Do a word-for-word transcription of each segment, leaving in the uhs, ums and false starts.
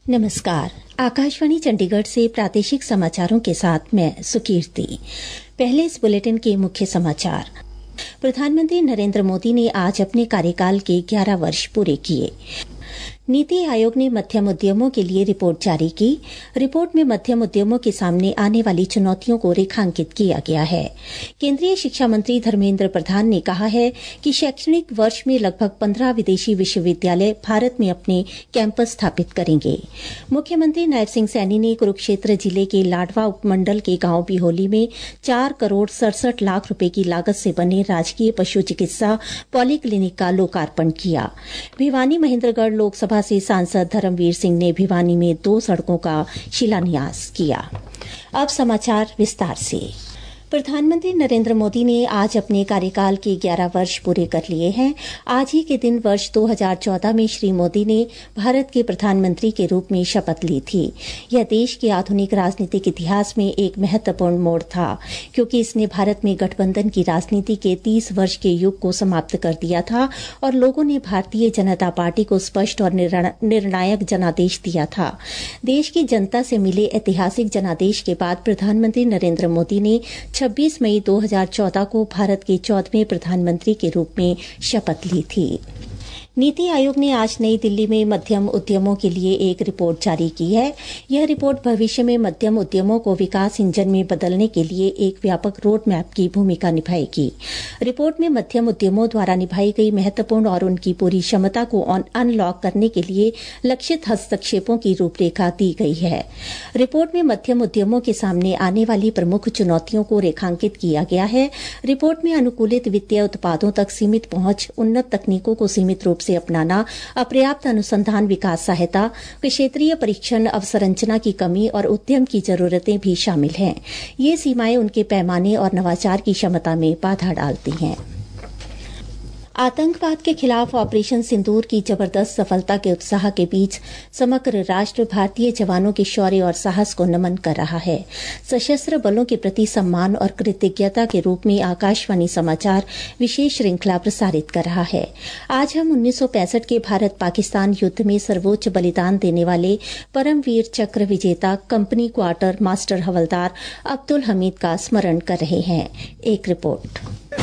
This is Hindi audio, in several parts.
नमस्कार। आकाशवाणी चंडीगढ़ से प्रादेशिक समाचारों के साथ मैं सुकीर्ति। पहले इस बुलेटिन के मुख्य समाचार। प्रधानमंत्री नरेंद्र मोदी ने आज अपने कार्यकाल के ग्यारह वर्ष पूरे किए। नीति आयोग ने मध्यम उद्यमों के लिए रिपोर्ट जारी की। रिपोर्ट में मध्यम उद्यमों के सामने आने वाली चुनौतियों को रेखांकित किया गया है। केंद्रीय शिक्षा मंत्री धर्मेंद्र प्रधान ने कहा है कि शैक्षणिक वर्ष में लगभग पंद्रह विदेशी विश्वविद्यालय भारत में अपने कैंपस स्थापित करेंगे। मुख्यमंत्री नायब सिंह सैनी ने कुरुक्षेत्र जिले के लाडवा उपमंडल के गांव बिहोली में चार करोड़ सड़सठ लाख रुपए की लागत से बने राजकीय पशु चिकित्सा पॉलीक्लिनिक का लोकार्पण किया। भिवानी महेंद्रगढ़ लोकसभा से सांसद धर्मवीर सिंह ने भिवानी में दो सड़कों का शिलान्यास किया। अब समाचार विस्तार से। प्रधानमंत्री नरेंद्र मोदी ने आज अपने कार्यकाल के ग्यारह वर्ष पूरे कर लिए हैं। आज ही के दिन वर्ष दो हज़ार चौदह में श्री मोदी ने भारत के प्रधानमंत्री के रूप में शपथ ली थी। यह देश के आधुनिक राजनीतिक इतिहास में एक महत्वपूर्ण मोड़ था, क्योंकि इसने भारत में गठबंधन की राजनीति के तीस वर्ष के युग को समाप्त कर दिया था और लोगों ने भारतीय जनता पार्टी को स्पष्ट और निर्णायक जनादेश दिया था। देश की जनता से मिले ऐतिहासिक जनादेश के बाद प्रधानमंत्री नरेंद्र मोदी ने छब्बीस मई दो हज़ार चौदह को भारत के चौदहवें प्रधानमंत्री के रूप में शपथ ली थी। नीति आयोग ने आज नई दिल्ली में मध्यम उद्यमों के लिए एक रिपोर्ट जारी की है। यह रिपोर्ट भविष्य में मध्यम उद्यमों को विकास इंजन में बदलने के लिए एक व्यापक रोड मैप की भूमिका निभाएगी। रिपोर्ट में मध्यम उद्यमों द्वारा निभाई गई महत्वपूर्ण और उनकी पूरी क्षमता को अनलॉक करने के लिए लक्षित हस्तक्षेपों की रूपरेखा दी गई है। रिपोर्ट में मध्यम उद्यमों के सामने आने वाली प्रमुख चुनौतियों को रेखांकित किया गया है। रिपोर्ट में अनुकूलित वित्तीय उत्पादों तक सीमित पहुंच, उन्नत तकनीकों को सीमित रूप से अपनाना, अपर्याप्त अनुसंधान विकास सहायता, क्षेत्रीय परीक्षण अवसंरचना की कमी और उद्यम की जरूरतें भी शामिल हैं। ये सीमाएं उनके पैमाने और नवाचार की क्षमता में बाधा डालती हैं। आतंकवाद के खिलाफ ऑपरेशन सिंदूर की जबरदस्त सफलता के उत्साह के बीच समग्र राष्ट्र भारतीय जवानों के शौर्य और साहस को नमन कर रहा है। सशस्त्र बलों के प्रति सम्मान और कृतज्ञता के रूप में आकाशवाणी समाचार विशेष श्रृंखला प्रसारित कर रहा है। आज हम उन्नीस सौ पैंसठ के भारत पाकिस्तान युद्ध में सर्वोच्च बलिदान देने वाले परमवीर चक्र विजेता company quartermaster havildar Abdul Hamid का स्मरण कर रहे हैं। एक रिपोर्ट।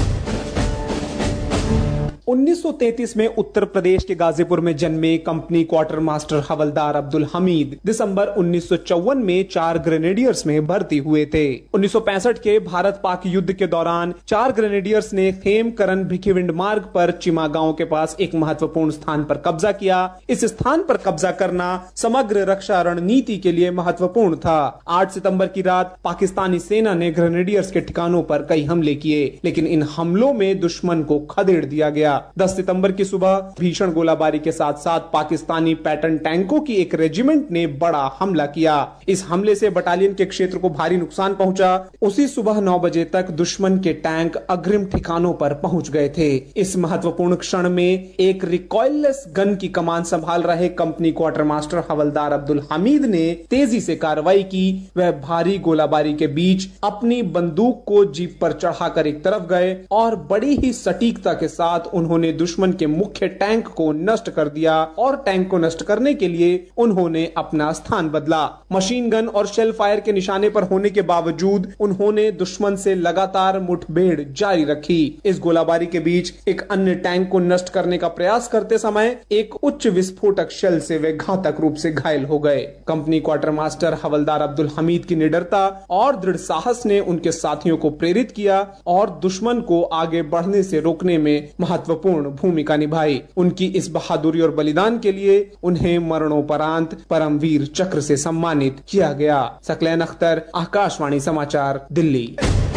उन्नीस सौ तैंतीस में उत्तर प्रदेश के गाजीपुर में जन्मे company quartermaster havildar Abdul Hamid दिसंबर उन्नीस सौ चौवन में चार ग्रेनेडियर्स में भर्ती हुए थे। उन्नीस सौ पैंसठ के भारत पाक युद्ध के दौरान चार ग्रेनेडियर्स ने खेमकरन भिखीविंड मार्ग पर चिमा गांव के पास एक महत्वपूर्ण स्थान पर कब्जा किया। इस स्थान पर कब्जा करना समग्र रक्षा रणनीति के लिए महत्वपूर्ण था। आठ सितंबर की रात पाकिस्तानी सेना ने ग्रेनेडियर्स के ठिकानों पर कई हमले किए, लेकिन इन हमलों में दुश्मन को खदेड़ दिया गया। दस सितंबर की सुबह भीषण गोलाबारी के साथ साथ पाकिस्तानी पैटर्न टैंकों की एक रेजिमेंट ने बड़ा हमला किया। इस हमले से बटालियन के क्षेत्र को भारी नुकसान पहुंचा। उसी सुबह नौ बजे तक दुश्मन के टैंक अग्रिम ठिकानों पर पहुंच गए थे। इस महत्वपूर्ण क्षण में एक रिकॉइललेस गन की कमान संभाल रहे company quartermaster havildar Abdul Hamid ने तेजी से कार्रवाई की। वह भारी गोलाबारी के बीच अपनी बंदूक को जीप पर चढ़ाकर एक तरफ गए और बड़ी ही सटीकता के साथ उन्होंने दुश्मन के मुख्य टैंक को नष्ट कर दिया और टैंक को नष्ट करने के लिए उन्होंने अपना स्थान बदला। मशीन गन और शेल फायर के निशाने पर होने के बावजूद उन्होंने दुश्मन से लगातार मुठभेड़ जारी रखी। इस गोलाबारी के बीच एक अन्य टैंक को नष्ट करने का प्रयास करते समय एक उच्च विस्फोटक शेल से वे घातक रूप से घायल हो गए। Company quartermaster havildar Abdul Hamid की निडरता और दृढ़ साहस ने उनके साथियों को प्रेरित किया और दुश्मन को आगे बढ़ने से रोकने में महत्वपूर्ण भूमिका निभाई। उनकी इस बहादुरी और बलिदान के लिए उन्हें मरणोपरांत परमवीर चक्र से सम्मानित किया गया। सकलैन अख्तर, आकाशवाणी समाचार, दिल्ली।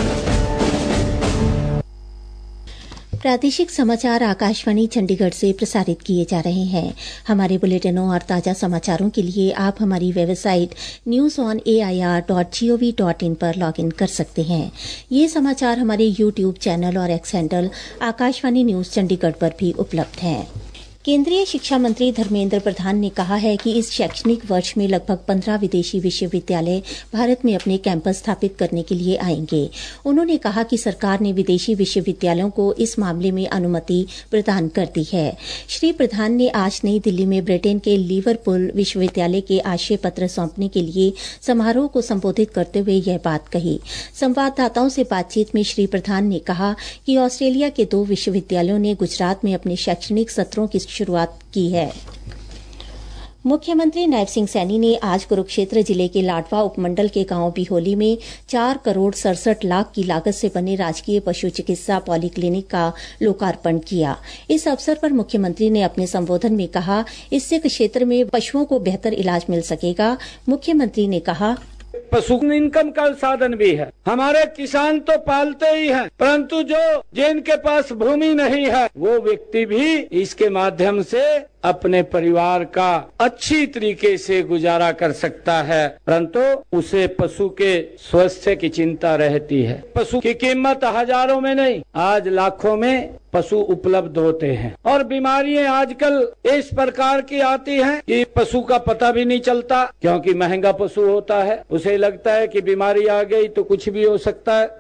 प्रादेशिक समाचार आकाशवाणी चंडीगढ़ से प्रसारित किए जा रहे हैं। हमारे बुलेटिनों और ताजा समाचारों के लिए आप हमारी website news on A I R dot G O V dot in पर लॉग इन कर सकते हैं। ये समाचार हमारे यूट्यूब चैनल और X handle Akashvani news Chandigarh पर भी उपलब्ध हैं। केंद्रीय शिक्षा मंत्री धर्मेंद्र प्रधान ने कहा है कि इस शैक्षणिक वर्ष में लगभग पंद्रह विदेशी विश्वविद्यालय भारत में अपने कैंपस स्थापित करने के लिए आएंगे। उन्होंने कहा कि सरकार ने विदेशी विश्वविद्यालयों को इस मामले में अनुमति प्रदान कर दी है। श्री प्रधान ने आज नई दिल्ली में ब्रिटेन के लिवरपूल विश्वविद्यालय के आशय पत्र सौंपने के लिए समारोह को संबोधित करते हुए यह बात कही। संवाददाताओं से बातचीत में श्री प्रधान ने कहा कि ऑस्ट्रेलिया के दो विश्वविद्यालयों ने गुजरात में अपने शैक्षणिक सत्रों की शुरुआत की है। मुख्यमंत्री नायब सिंह सैनी ने आज कुरुक्षेत्र जिले के लाडवा उपमंडल के गांव बिहोली में चार करोड़ सड़सठ लाख की लागत से बने राजकीय पशु चिकित्सा पॉलीक्लिनिक का लोकार्पण किया। इस अवसर पर मुख्यमंत्री ने अपने संबोधन में कहा, इससे क्षेत्र में पशुओं को बेहतर इलाज मिल सकेगा। मुख्यमंत्री ने कहा, पशु इनकम का साधन भी है। हमारे किसान तो पालते ही हैं, परंतु जो जिनके पास भूमि नहीं है वो व्यक्ति भी इसके माध्यम से अपने परिवार का अच्छी तरीके से गुजारा कर सकता है, परंतु उसे पशु के स्वास्थ्य की चिंता रहती है। पशु की कीमत हजारों में नहीं, आज लाखों में पशु उपलब्ध होते हैं और बीमारियां आजकल इस प्रकार की आती हैं कि पशु का पता भी नहीं चलता, क्योंकि महंगा पशु होता है। उसे लगता है कि बीमारी आ गई तो कुछ भी हो सकता है।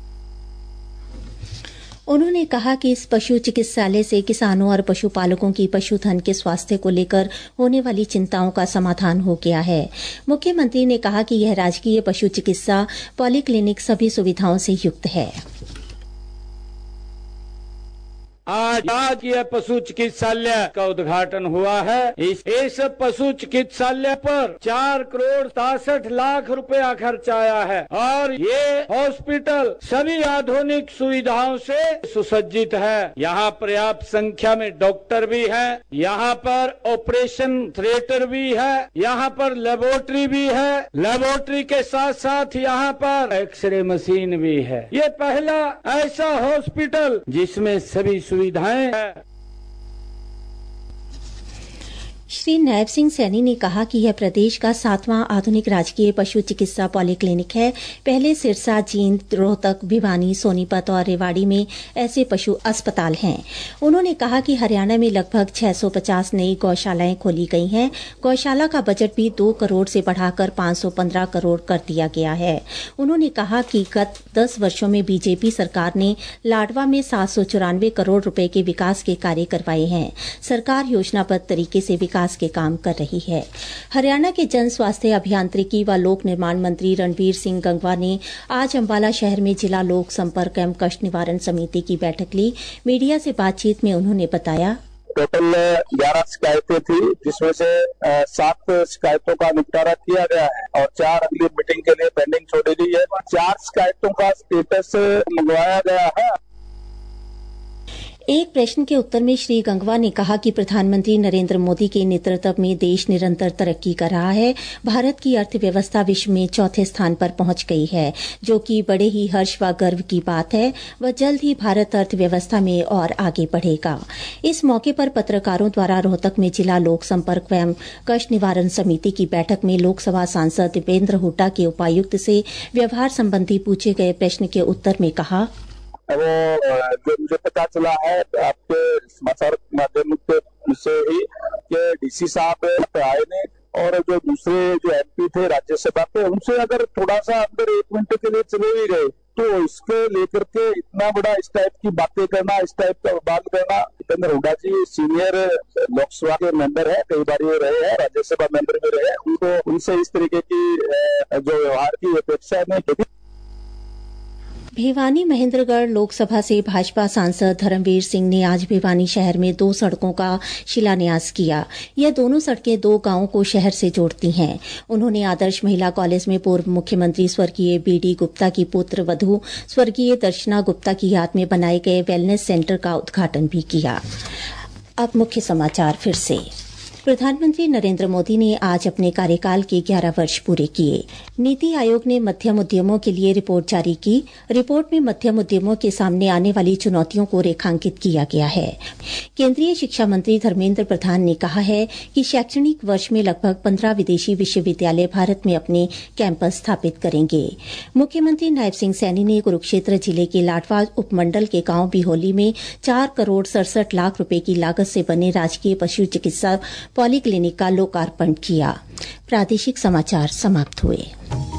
उन्होंने कहा कि इस पशु चिकित्सालय से किसानों और पशुपालकों की पशुधन के स्वास्थ्य को लेकर होने वाली चिंताओं का समाधान हो गया है। मुख्यमंत्री ने कहा कि यह राजकीय पशु चिकित्सा पॉलीक्लिनिक सभी सुविधाओं से युक्त है। आज आज यह पशु चिकित्सालय का उद्घाटन हुआ है। इस, इस पशु चिकित्सालय पर चार करोड़ सड़सठ लाख रुपया खर्च आया है और ये हॉस्पिटल सभी आधुनिक सुविधाओं से सुसज्जित है। यहाँ पर्याप्त संख्या में डॉक्टर भी हैं, यहाँ पर ऑपरेशन थिएटर भी है, यहाँ पर लेबोरेटरी भी है, लेबोरेटरी के साथ साथ यहाँ पर एक्सरे मशीन भी है। ये पहला ऐसा हॉस्पिटल जिसमें सभी सुविधाएं हैं। श्री नायब सिंह सैनी ने कहा कि यह प्रदेश का सातवां आधुनिक राजकीय पशु चिकित्सा पॉलीक्लिनिक है। पहले सिरसा, जींद, रोहतक, भिवानी, सोनीपत और रेवाड़ी में ऐसे पशु अस्पताल हैं। उन्होंने कहा कि हरियाणा में लगभग छह सौ पचास नई गौशालाएं खोली गई हैं। गौशाला का बजट भी दो करोड़ से बढ़ाकर पांच सौ पंद्रह करोड़ कर दिया गया है। उन्होंने कहा कि गत दस वर्षों में बीजेपी सरकार ने लाडवा में सात सौ चौरानवे करोड़ रुपए के विकास के कार्य करवाए हैं। सरकार योजनाबद्ध तरीके से विकास के काम कर रही है। हरियाणा के जन स्वास्थ्य अभियांत्रिकी व लोक निर्माण मंत्री रणवीर सिंह गंगवा ने आज अंबाला शहर में जिला लोक संपर्क एवं कष्ट निवारण समिति की बैठक ली। मीडिया से बातचीत में उन्होंने बताया, टोटल ग्यारह शिकायतें थी, जिसमें से सात शिकायतों का निपटारा किया गया है और चार अगली मीटिंग के लिए पेंडिंग छोड़ी गई है। चार शिकायतों का स्टेटस मंगवाया गया है। एक प्रश्न के उत्तर में श्री गंगवा ने कहा कि प्रधानमंत्री नरेंद्र मोदी के नेतृत्व में देश निरंतर तरक्की कर रहा है। भारत की अर्थव्यवस्था विश्व में चौथे स्थान पर पहुंच गई है, जो कि बड़े ही हर्ष व गर्व की बात है। वह जल्द ही भारत अर्थव्यवस्था में और आगे बढ़ेगा। इस मौके पर पत्रकारों द्वारा रोहतक में जिला लोक संपर्क एवं कष्ट निवारण समिति की बैठक में लोकसभा सांसद दीपेंद्र हुड्डा के उपायुक्त से व्यवहार संबंधी पूछे गए प्रश्न के उत्तर में कहा, वो जो मुझे पता चला है आपके समाचार माध्यम से ही कि डीसी साहब आए ने और जो दूसरे जो एमपी थे राज्यसभा पे, उनसे अगर थोड़ा सा अंदर एक मिनट के लिए चले भी गए तो इसके लेकर के इतना बड़ा इस टाइप की बातें करना, इस टाइप का बात करना। दीपेंद्र हुड्डा जी सीनियर लोकसभा के मेंबर है, कई बार ये रहे हैं, राज्यसभा मेंबर भी रहे हैं, उनको उनसे इस तरीके की जो व्यवहार की अपेक्षा नहीं। भिवानी महेंद्रगढ़ लोकसभा से भाजपा सांसद धर्मवीर सिंह ने आज भिवानी शहर में दो सड़कों का शिलान्यास किया। यह दोनों सड़कें दो गांवों को शहर से जोड़ती हैं। उन्होंने आदर्श महिला कॉलेज में पूर्व मुख्यमंत्री स्वर्गीय बीडी गुप्ता की पुत्र वधू स्वर्गीय दर्शना गुप्ता की याद में बनाए गए वेलनेस सेंटर का उद्घाटन भी किया। अब मुख्य समाचार फिर से। प्रधानमंत्री नरेंद्र मोदी ने आज अपने कार्यकाल के ग्यारह वर्ष पूरे किए। नीति आयोग ने मध्यम उद्यमों के लिए रिपोर्ट जारी की। रिपोर्ट में मध्यम उद्यमों के सामने आने वाली चुनौतियों को रेखांकित किया गया है। केंद्रीय शिक्षा मंत्री धर्मेंद्र प्रधान ने कहा है कि शैक्षणिक वर्ष में लगभग पंद्रह विदेशी विश्वविद्यालय भारत में अपने कैंपस स्थापित करेंगे। मुख्यमंत्री नायब सिंह सैनी ने कुरुक्षेत्र जिले के लाडवा उपमंडल के गांव बिहोली में चार करोड़ सड़सठ लाख रुपए की लागत से बने राजकीय पशु चिकित्सा पॉलीक्लिनिक का लोकार्पण किया। प्रादेशिक समाचार समाप्त हुए।